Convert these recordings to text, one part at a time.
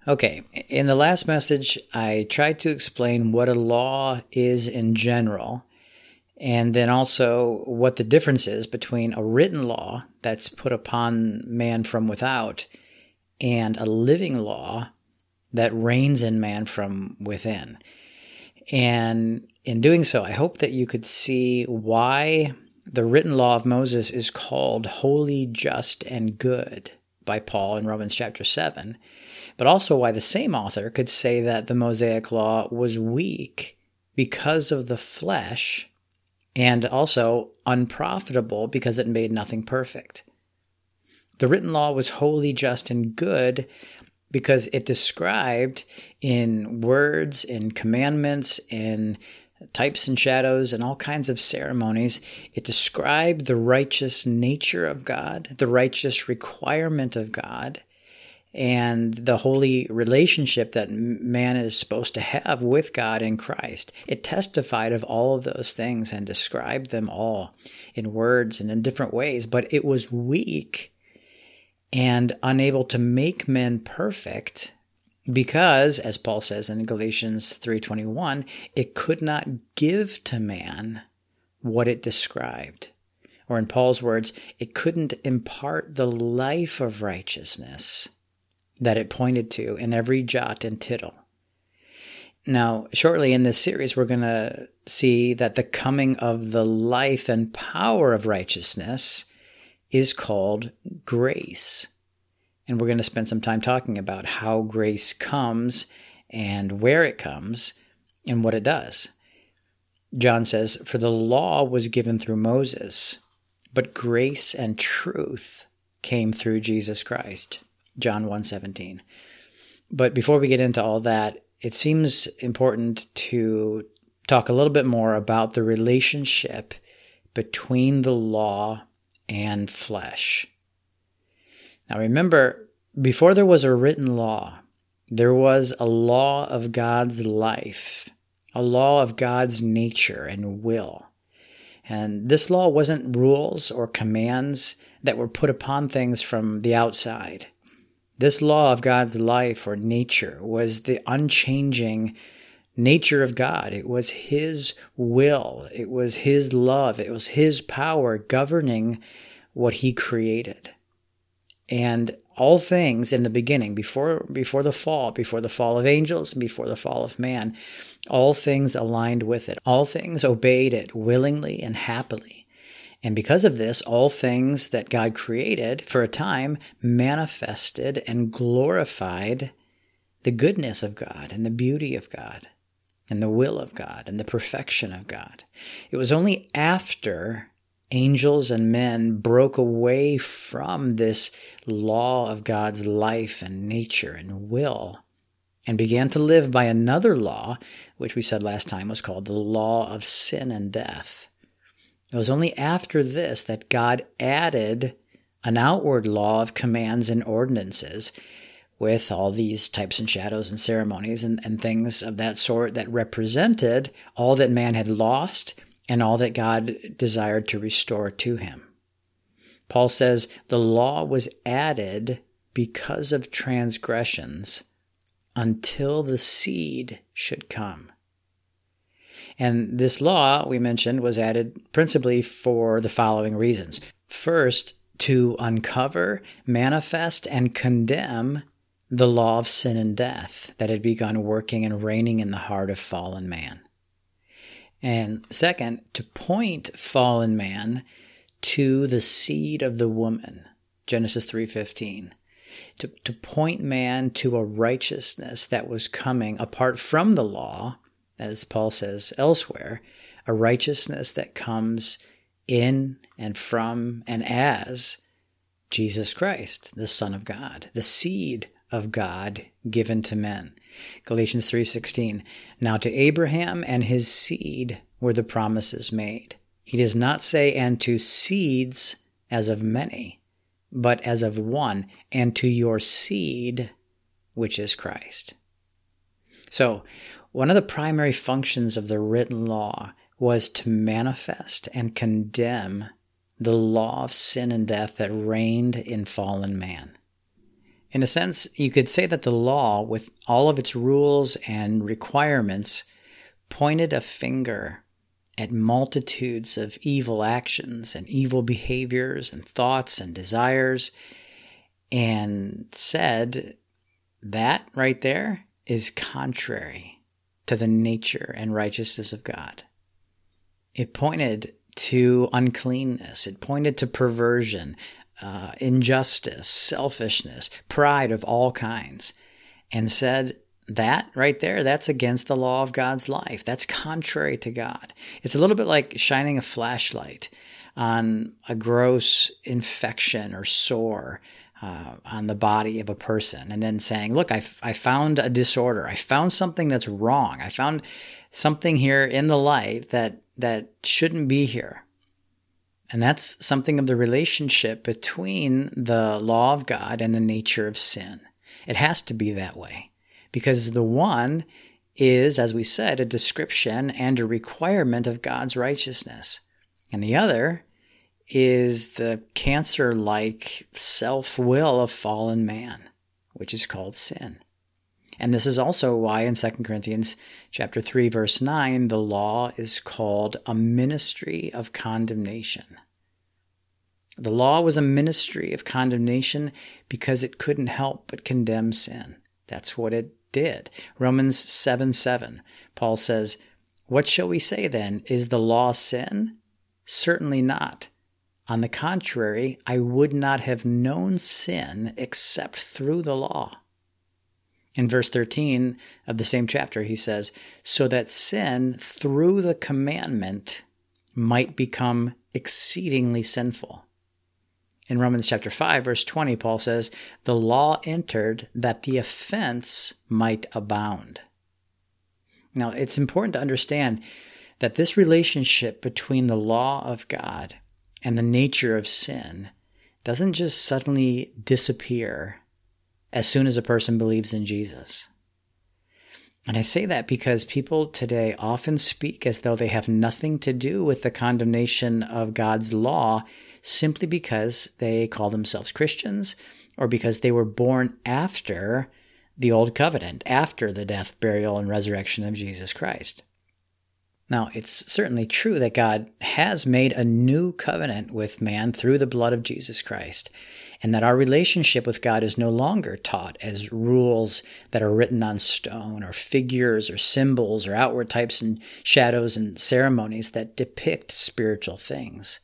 Okay, in the last message, I tried to explain what a law is in general, and then also what the difference is between a written law that's put upon man from without and a living law that reigns in man from within. And in doing so, I hope that you could see why the written law of Moses is called holy, just, and good by Paul in Romans chapter 7, but also why the same author could say that the Mosaic law was weak because of the flesh and also unprofitable because it made nothing perfect. The written law was holy, just, and good because it described in words, in commandments, in types and shadows, and all kinds of ceremonies, it described the righteous nature of God, the righteous requirement of God, and the holy relationship that man is supposed to have with God in Christ. It testified of all of those things and described them all in words and in different ways, but it was weak and unable to make men perfect because, as Paul says in Galatians 3:21, it could not give to man what it described. Or in Paul's words, it couldn't impart the life of righteousness that it pointed to in every jot and tittle. Now, shortly in this series, we're going to see that the coming of the life and power of righteousness is called grace. And we're going to spend some time talking about how grace comes and where it comes and what it does. John says, "For the law was given through Moses, but grace and truth came through Jesus Christ." John 1:17. But before we get into all that, it seems important to talk a little bit more about the relationship between the law and flesh. Now remember, before there was a written law, there was a law of God's life, a law of God's nature and will. And this law wasn't rules or commands that were put upon things from the outside. This law of God's life or nature was the unchanging nature of God. It was His will. It was His love. It was His power governing what He created. And all things in the beginning, before the fall of angels, and before the fall of man, all things aligned with it. All things obeyed it willingly and happily. And because of this, all things that God created for a time manifested and glorified the goodness of God and the beauty of God and the will of God and the perfection of God. It was only after angels and men broke away from this law of God's life and nature and will and began to live by another law, which we said last time was called the law of sin and death. It was only after this that God added an outward law of commands and ordinances with all these types and shadows and ceremonies and things of that sort that represented all that man had lost and all that God desired to restore to him. Paul says the law was added because of transgressions until the seed should come. And this law, we mentioned, was added principally for the following reasons. First, to uncover, manifest, and condemn the law of sin and death that had begun working and reigning in the heart of fallen man. And second, to point fallen man to the seed of the woman, Genesis 3:15. To point man to a righteousness that was coming apart from the law, as Paul says elsewhere, a righteousness that comes in and from and as Jesus Christ, the Son of God, the seed of God given to men. Galatians 3:16, now to Abraham and his seed were the promises made. He does not say, and to seeds as of many, but as of one, and to your seed, which is Christ. So, one of the primary functions of the written law was to manifest and condemn the law of sin and death that reigned in fallen man. In a sense, you could say that the law, with all of its rules and requirements, pointed a finger at multitudes of evil actions and evil behaviors and thoughts and desires, and said that right there is contrary to the nature and righteousness of God. It pointed to uncleanness. It pointed to perversion, injustice, selfishness, pride of all kinds, and said that right there, that's against the law of God's life. That's contrary to God. It's a little bit like shining a flashlight on a gross infection or sore on the body of a person, and then saying, look, I found a disorder. I found something that's wrong. I found something here in the light that shouldn't be here. And that's something of the relationship between the law of God and the nature of sin. It has to be that way, because the one is, as we said, a description and a requirement of God's righteousness. And the other is the cancer-like self-will of fallen man, which is called sin. And this is also why in 2 Corinthians chapter 3, verse 9, the law is called a ministry of condemnation. The law was a ministry of condemnation because it couldn't help but condemn sin. That's what it did. Romans 7:7, Paul says, "What shall we say then? Is the law sin? Certainly not. On the contrary, I would not have known sin except through the law." In verse 13 of the same chapter, he says, "So that sin through the commandment might become exceedingly sinful." In Romans chapter 5, verse 20, Paul says, "The law entered that the offense might abound." Now, it's important to understand that this relationship between the law of God and the nature of sin doesn't just suddenly disappear as soon as a person believes in Jesus. And I say that because people today often speak as though they have nothing to do with the condemnation of God's law simply because they call themselves Christians or because they were born after the Old Covenant, after the death, burial, and resurrection of Jesus Christ. Now, it's certainly true that God has made a new covenant with man through the blood of Jesus Christ, and that our relationship with God is no longer taught as rules that are written on stone, or figures or symbols or outward types and shadows and ceremonies that depict spiritual things.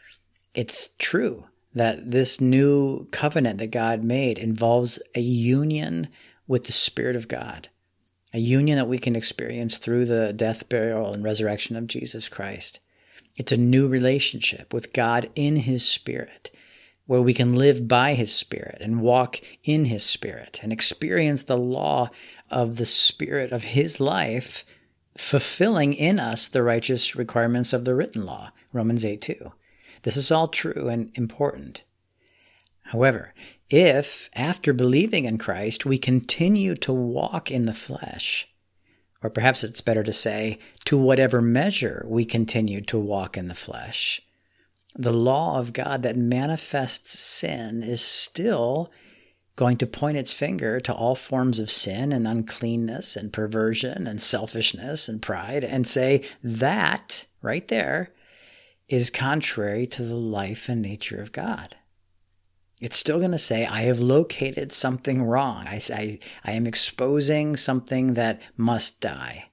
It's true that this new covenant that God made involves a union with the Spirit of God, a union that we can experience through the death, burial, and resurrection of Jesus Christ. It's a new relationship with God in His Spirit, where we can live by His Spirit and walk in His Spirit and experience the law of the Spirit of His life, fulfilling in us the righteous requirements of the written law, Romans 8:2. This is all true and important. However, if, after believing in Christ, we continue to walk in the flesh, or perhaps it's better to say, to whatever measure we continue to walk in the flesh, the law of God that manifests sin is still going to point its finger to all forms of sin and uncleanness and perversion and selfishness and pride and say that right there is contrary to the life and nature of God. It's still going to say, I have located something wrong. I am exposing something that must die.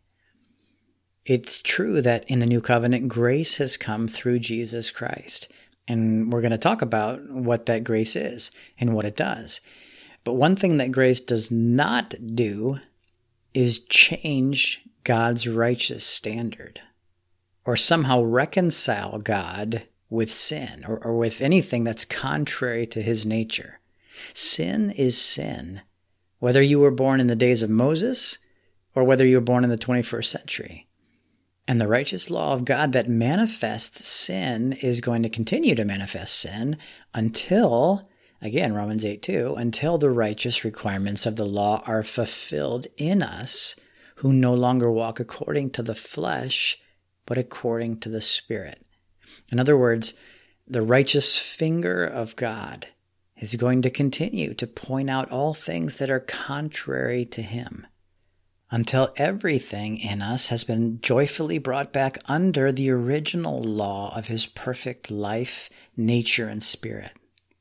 It's true that in the new covenant, grace has come through Jesus Christ. And we're going to talk about what that grace is and what it does. But one thing that grace does not do is change God's righteous standard or somehow reconcile God with sin or with anything that's contrary to His nature. Sin is sin, whether you were born in the days of Moses or whether you were born in the 21st century. And the righteous law of God that manifests sin is going to continue to manifest sin until, again, Romans 8:2, until the righteous requirements of the law are fulfilled in us who no longer walk according to the flesh, but according to the Spirit. In other words, the righteous finger of God is going to continue to point out all things that are contrary to him, until everything in us has been joyfully brought back under the original law of his perfect life, nature, and spirit.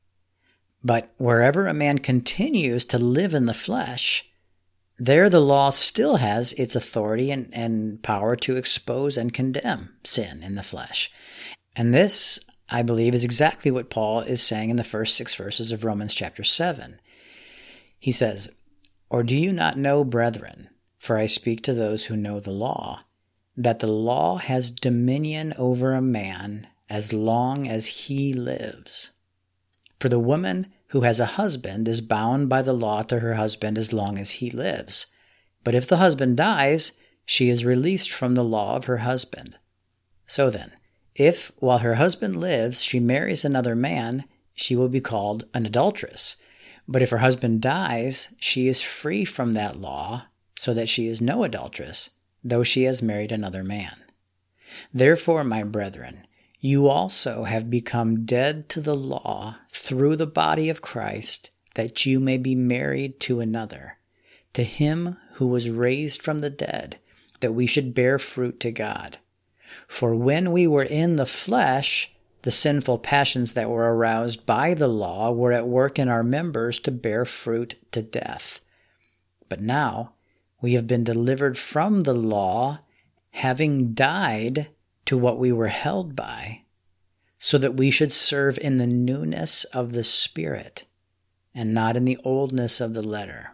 But wherever a man continues to live in the flesh, there the law still has its authority and power to expose and condemn sin in the flesh. And this, I believe, is exactly what Paul is saying in the first 6 verses of Romans chapter 7. He says, "Or do you not know, brethren, for I speak to those who know the law, that the law has dominion over a man as long as he lives? For the woman who has a husband is bound by the law to her husband as long as he lives. But if the husband dies, she is released from the law of her husband. So then, if while her husband lives she marries another man, she will be called an adulteress. But if her husband dies, she is free from that law, so that she is no adulteress, though she has married another man. Therefore, my brethren, you also have become dead to the law through the body of Christ, that you may be married to another, to him who was raised from the dead, that we should bear fruit to God. For when we were in the flesh, the sinful passions that were aroused by the law were at work in our members to bear fruit to death. But now we have been delivered from the law, having died to what we were held by, so that we should serve in the newness of the Spirit and not in the oldness of the letter."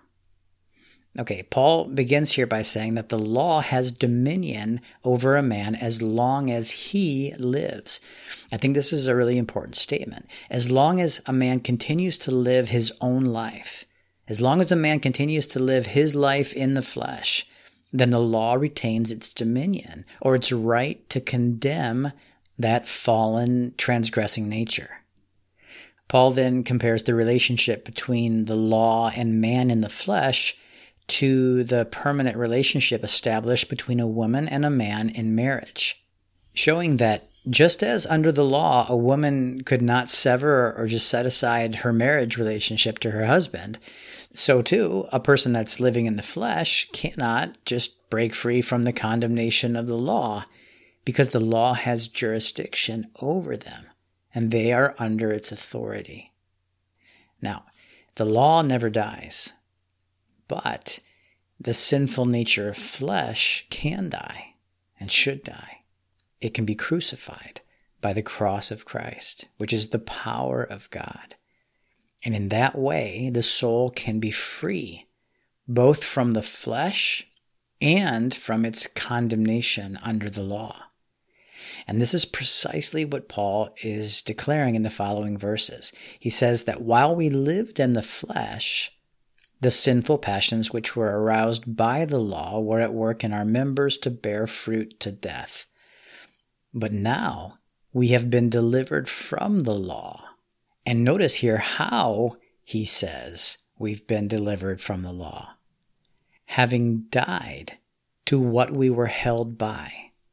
Okay, Paul begins here by saying that the law has dominion over a man as long as he lives. I think this is a really important statement. As long as a man continues to live his own life, as long as a man continues to live his life in the flesh, then the law retains its dominion, or its right to condemn that fallen, transgressing nature. Paul then compares the relationship between the law and man in the flesh to the permanent relationship established between a woman and a man in marriage, showing that just as under the law a woman could not sever or just set aside her marriage relationship to her husband, so too a person that's living in the flesh cannot just break free from the condemnation of the law, because the law has jurisdiction over them and they are under its authority. Now, the law never dies, but the sinful nature of flesh can die and should die. It can be crucified by the cross of Christ, which is the power of God. And in that way, the soul can be free, both from the flesh and from its condemnation under the law. And this is precisely what Paul is declaring in the following verses. He says that while we lived in the flesh, the sinful passions which were aroused by the law were at work in our members to bear fruit to death. But now we have been delivered from the law. And notice here how he says we've been delivered from the law. Having died to what we were held by,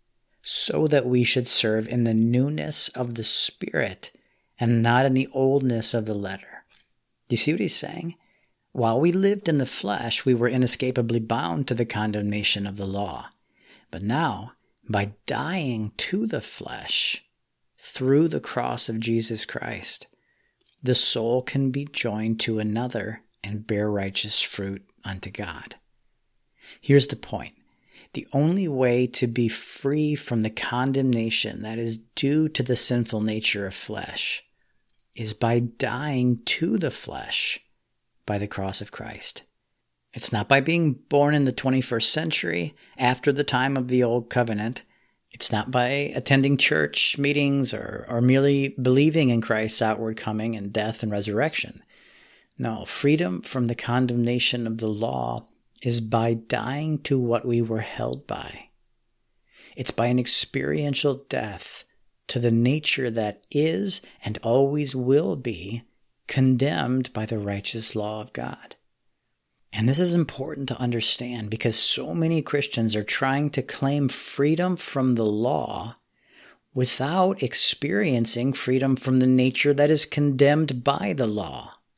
so that we should serve in the newness of the Spirit and not in the oldness of the letter. Do you see what he's saying? While we lived in the flesh, we were inescapably bound to the condemnation of the law. But now, by dying to the flesh through the cross of Jesus Christ, the soul can be joined to another and bear righteous fruit unto God. Here's the point. The only way to be free from the condemnation that is due to the sinful nature of flesh is by dying to the flesh by the cross of Christ. It's not by being born in the 21st century after the time of the Old Covenant. It's not by attending church meetings or merely believing in Christ's outward coming and death and resurrection. No, freedom from the condemnation of the law is by dying to what we were held by. It's by an experiential death to the nature that is and always will be condemned by the righteous law of God. And this is important to understand because so many Christians are trying to claim freedom from the law without experiencing freedom from the nature that is condemned by the law,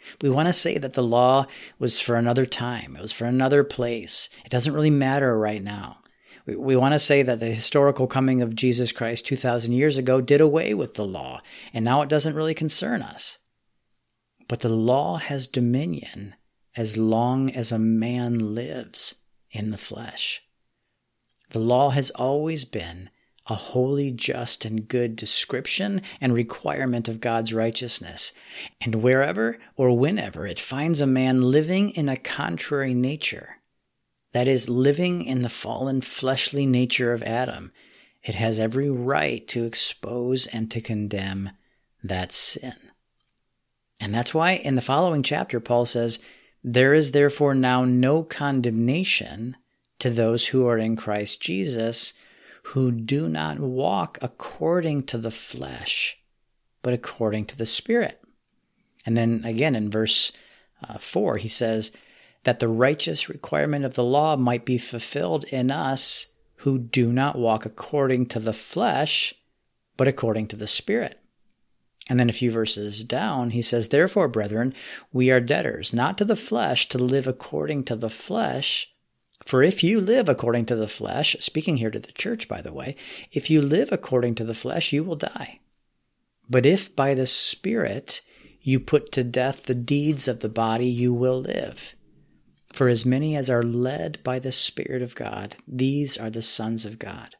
We want to say that the law was for another time. It was for another place. It doesn't really matter right now. We want to say that the historical coming of Jesus Christ 2,000 years ago did away with the law, and now it doesn't really concern us. But the law has dominion as long as a man lives in the flesh. The law has always been a holy, just, and good description and requirement of God's righteousness. And wherever or whenever it finds a man living in a contrary nature, that is, living in the fallen fleshly nature of Adam, it has every right to expose and to condemn that sin. And that's why in the following chapter, Paul says, "There is therefore now no condemnation to those who are in Christ Jesus, who do not walk according to the flesh, but according to the Spirit." And then again in verse 4, he says, "That the righteous requirement of the law might be fulfilled in us who do not walk according to the flesh, but according to the Spirit." And then a few verses down, he says, "Therefore, brethren, we are debtors, not to the flesh, to live according to the flesh. For if you live according to the flesh," speaking here to the church, by the way, "if you live according to the flesh, you will die. But if by the Spirit you put to death the deeds of the body, you will live. For as many as are led by the Spirit of God, these are the sons of God."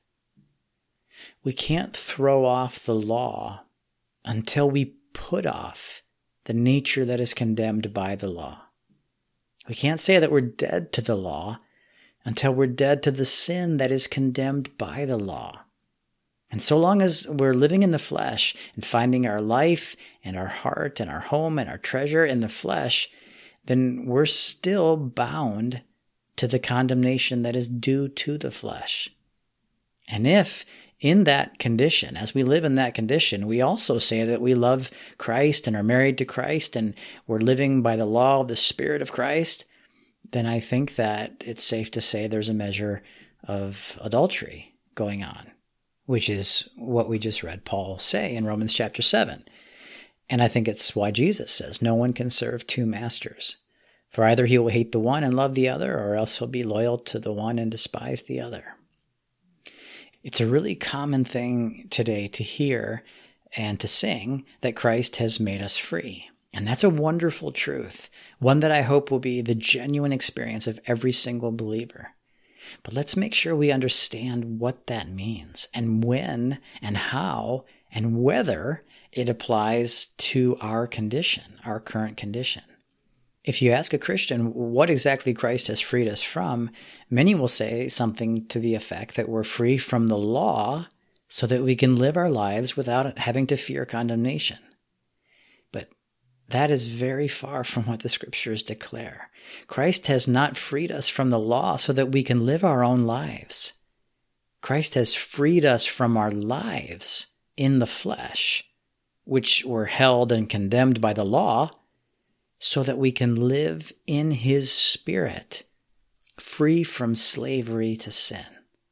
We can't throw off the law until we put off the nature that is condemned by the law. We can't say that we're dead to the law until we're dead to the sin that is condemned by the law. And so long as we're living in the flesh and finding our life and our heart and our home and our treasure in the flesh, then we're still bound to the condemnation that is due to the flesh. And if in that condition, as we live in that condition, we also say that we love Christ and are married to Christ and we're living by the law of the Spirit of Christ, then I think that it's safe to say there's a measure of adultery going on, which is what we just read Paul say in Romans chapter 7. And I think it's why Jesus says, "No one can serve two masters. For either he will hate the one and love the other, or else he'll be loyal to the one and despise the other." It's a really common thing today to hear and to sing that Christ has made us free. And that's a wonderful truth, one that I hope will be the genuine experience of every single believer. But let's make sure we understand what that means and when and how and whether it applies to our condition, our current condition. If you ask a Christian what exactly Christ has freed us from, many will say something to the effect that we're free from the law so that we can live our lives without having to fear condemnation. But that is very far from what the Scriptures declare. Christ has not freed us from the law so that we can live our own lives. Christ has freed us from our lives in the flesh, which were held and condemned by the law, so that we can live in His Spirit, free from slavery to sin.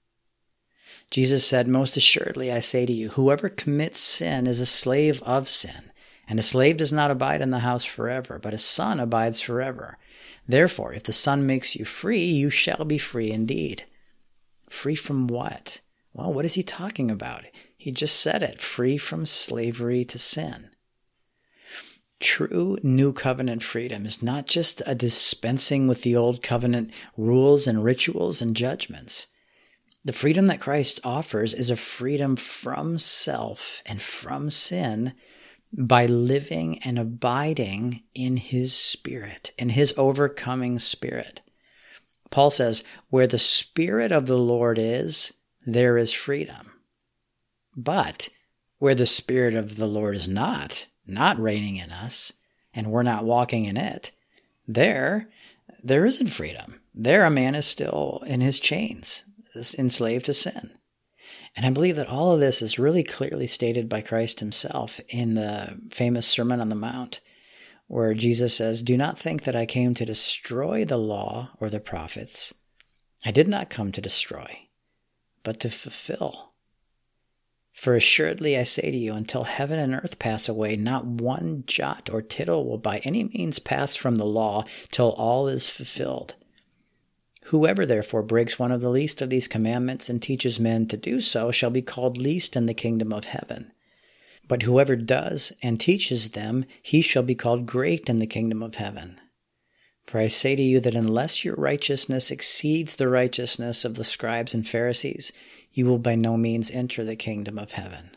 Jesus said, "Most assuredly I say to you, whoever commits sin is a slave of sin, and a slave does not abide in the house forever, but a son abides forever. Therefore, if the Son makes you free, you shall be free indeed." Free from what? Well, what is he talking about? He just said it, free from slavery to sin. True New Covenant freedom is not just a dispensing with the Old Covenant rules and rituals and judgments. The freedom that Christ offers is a freedom from self and from sin by living and abiding in His Spirit, in His overcoming Spirit. Paul says, "Where the Spirit of the Lord is, there is freedom." But where the Spirit of the Lord is not reigning in us, and we're not walking in it, there isn't freedom. There a man is still in his chains, enslaved to sin. And I believe that all of this is really clearly stated by Christ Himself in the famous Sermon on the Mount, where Jesus says, "Do not think that I came to destroy the law or the prophets. I did not come to destroy, but to fulfill." For assuredly I say to you, until heaven and earth pass away, not one jot or tittle will by any means pass from the law till all is fulfilled. Whoever therefore breaks one of the least of these commandments and teaches men to do so shall be called least in the kingdom of heaven. But whoever does and teaches them, he shall be called great in the kingdom of heaven. For I say to you that unless your righteousness exceeds the righteousness of the scribes and Pharisees, you will by no means enter the kingdom of heaven.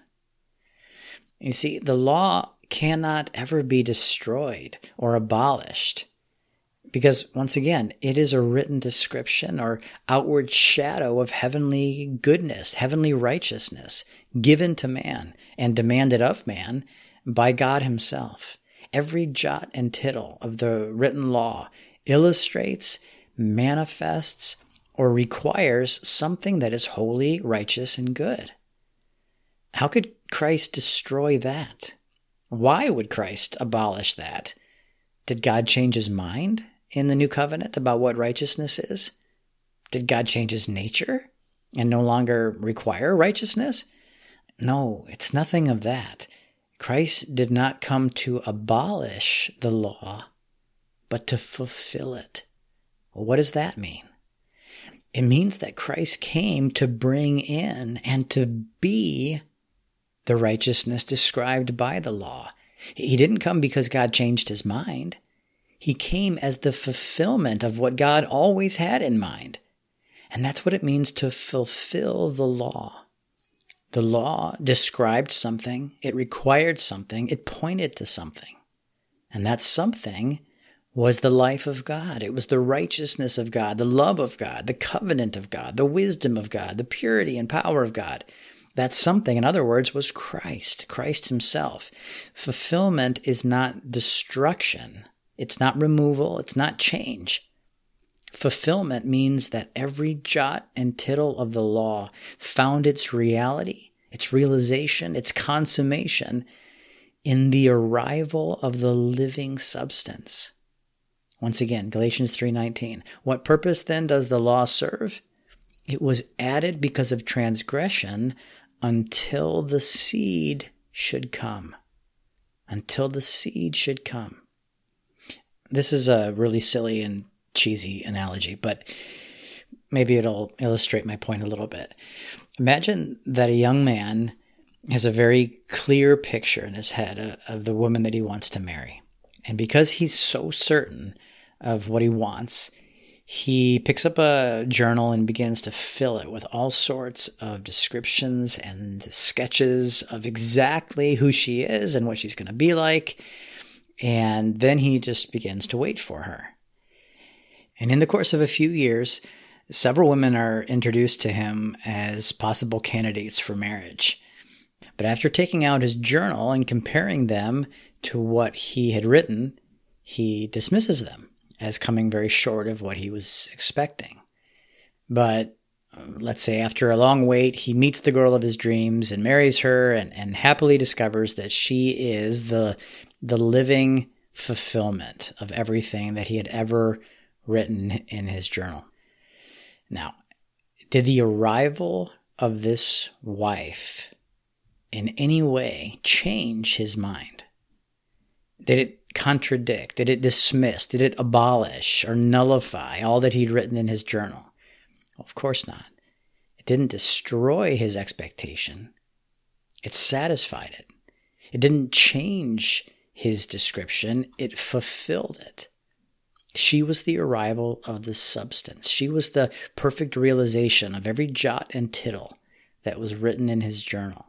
You see, the law cannot ever be destroyed or abolished because, once again, it is a written description or outward shadow of heavenly goodness, heavenly righteousness given to man and demanded of man by God himself. Every jot and tittle of the written law illustrates, manifests, or requires something that is holy, righteous, and good. How could Christ destroy that? Why would Christ abolish that? Did God change his mind in the new covenant about what righteousness is? Did God change his nature and no longer require righteousness? No, it's nothing of that. Christ did not come to abolish the law, but to fulfill it. Well, what does that mean? It means that Christ came to bring in and to be the righteousness described by the law. He didn't come because God changed his mind. He came as the fulfillment of what God always had in mind. And that's what it means to fulfill the law. The law described something, it required something, it pointed to something. And that something was the life of God. It was the righteousness of God, the love of God, the covenant of God, the wisdom of God, the purity and power of God. That something, in other words, was Christ himself. Fulfillment is not destruction. It's not removal. It's not change. Fulfillment means that every jot and tittle of the law found its reality, its realization, its consummation in the arrival of the living substance. Once again, Galatians 3:19. What purpose then does the law serve? It was added because of transgression until the seed should come. Until the seed should come. This is a really silly and cheesy analogy, but maybe it'll illustrate my point a little bit. Imagine that a young man has a very clear picture in his head of the woman that he wants to marry. And because he's so certain of what he wants, he picks up a journal and begins to fill it with all sorts of descriptions and sketches of exactly who she is and what she's going to be like. And then he just begins to wait for her. And in the course of a few years, several women are introduced to him as possible candidates for marriage. But after taking out his journal and comparing them to what he had written, he dismisses them as coming very short of what he was expecting. But let's say after a long wait, he meets the girl of his dreams and marries her and happily discovers that she is the living fulfillment of everything that he had ever written in his journal. Now, did the arrival of this wife in any way change his mind? Did it contradict? Did it dismiss? Did it abolish or nullify all that he'd written in his journal? Well, of course not. It didn't destroy his expectation. It satisfied it. It didn't change his description. It fulfilled it. She was the arrival of the substance. She was the perfect realization of every jot and tittle that was written in his journal.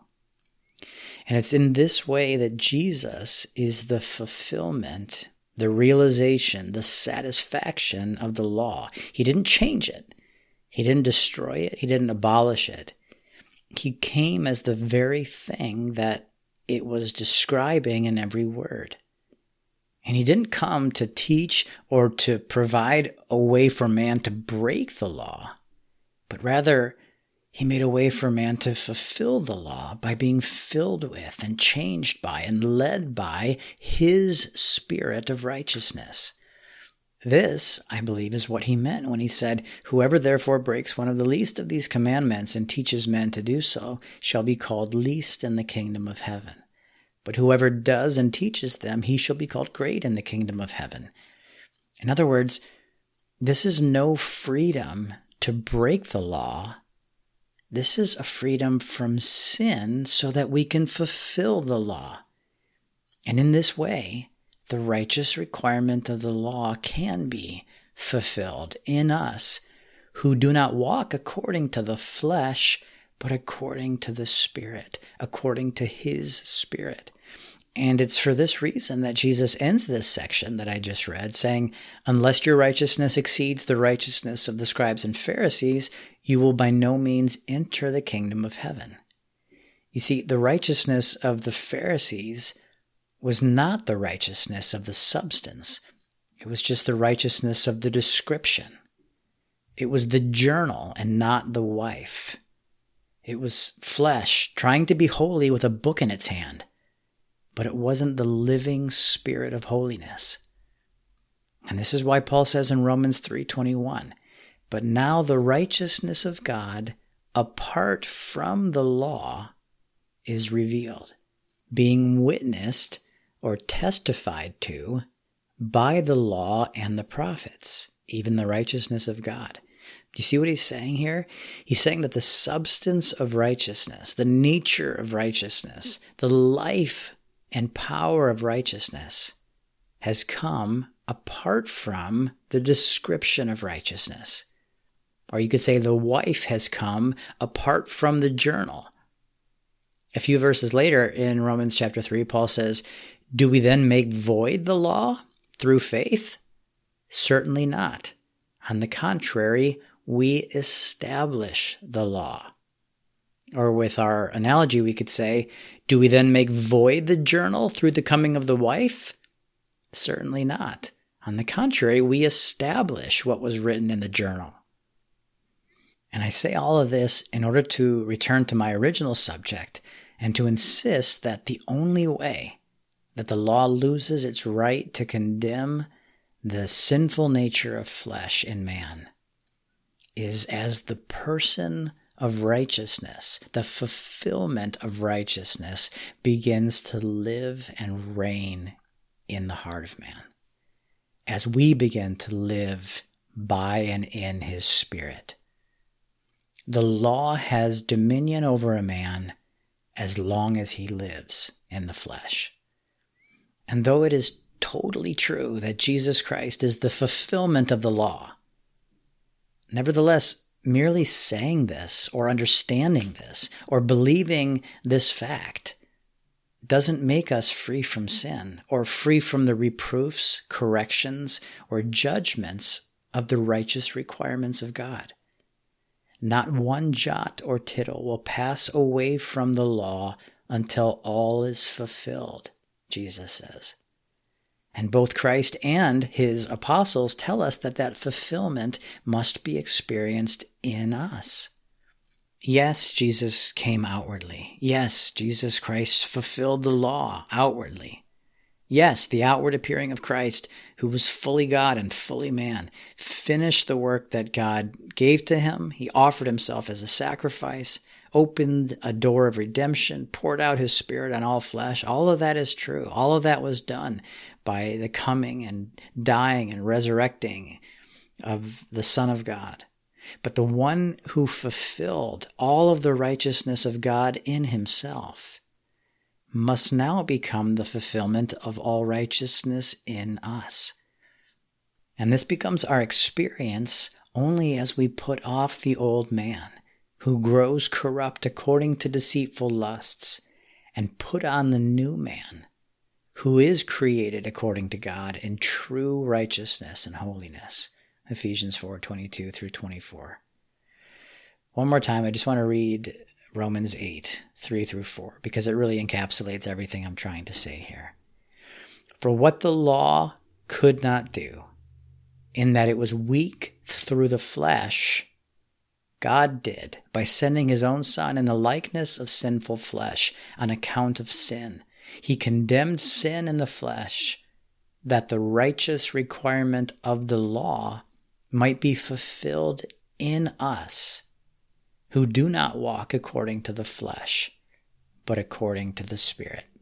And it's in this way that Jesus is the fulfillment, the realization, the satisfaction of the law. He didn't change it. He didn't destroy it. He didn't abolish it. He came as the very thing that it was describing in every word. And he didn't come to teach or to provide a way for man to break the law, but rather he made a way for man to fulfill the law by being filled with and changed by and led by his spirit of righteousness. This, I believe, is what he meant when he said, "Whoever therefore breaks one of the least of these commandments and teaches men to do so shall be called least in the kingdom of heaven. But whoever does and teaches them, he shall be called great in the kingdom of heaven." In other words, this is no freedom to break the law. This is a freedom from sin so that we can fulfill the law. And in this way, the righteous requirement of the law can be fulfilled in us who do not walk according to the flesh, but according to the Spirit, according to His Spirit. And it's for this reason that Jesus ends this section that I just read, saying, "Unless your righteousness exceeds the righteousness of the scribes and Pharisees, you will by no means enter the kingdom of heaven." You see, the righteousness of the Pharisees was not the righteousness of the substance. It was just the righteousness of the description. It was the journal and not the wife. It was flesh trying to be holy with a book in its hand, but it wasn't the living Spirit of holiness. And this is why Paul says in Romans 3:21, "But now the righteousness of God apart from the law is revealed, being witnessed or testified to by the law and the prophets, even the righteousness of God." Do you see what he's saying here? He's saying that the substance of righteousness, the nature of righteousness, the life and power of righteousness has come apart from the description of righteousness. Or you could say the wife has come apart from the journal. A few verses later in Romans chapter 3, Paul says, "Do we then make void the law through faith? Certainly not. On the contrary, we establish the law." Or with our analogy, we could say, "Do we then make void the journal through the coming of the wife? Certainly not. On the contrary, we establish what was written in the journal." And I say all of this in order to return to my original subject and to insist that the only way that the law loses its right to condemn the sinful nature of flesh in man is as the person of righteousness, the fulfillment of righteousness, begins to live and reign in the heart of man. As we begin to live by and in His Spirit. The law has dominion over a man as long as he lives in the flesh. And though it is totally true that Jesus Christ is the fulfillment of the law, nevertheless, merely saying this or understanding this or believing this fact doesn't make us free from sin or free from the reproofs, corrections, or judgments of the righteous requirements of God. Not one jot or tittle will pass away from the law until all is fulfilled, Jesus says. And both Christ and His apostles tell us that that fulfillment must be experienced in us. Yes, Jesus came outwardly. Yes, Jesus Christ fulfilled the law outwardly. Yes, the outward appearing of Christ, who was fully God and fully man, finished the work that God gave to Him. He offered Himself as a sacrifice, opened a door of redemption, poured out His Spirit on all flesh. All of that is true. All of that was done by the coming and dying and resurrecting of the Son of God. But the one who fulfilled all of the righteousness of God in Himself must now become the fulfillment of all righteousness in us. And this becomes our experience only as we put off the old man, who grows corrupt according to deceitful lusts, and put on the new man, who is created according to God in true righteousness and holiness. Ephesians 4:22 through 24. One more time, I just want to read Romans 8:3 through 4, because it really encapsulates everything I'm trying to say here. "For what the law could not do, in that it was weak through the flesh, God did by sending His own Son in the likeness of sinful flesh on account of sin. He condemned sin in the flesh that the righteous requirement of the law might be fulfilled in us, who do not walk according to the flesh, but according to the Spirit.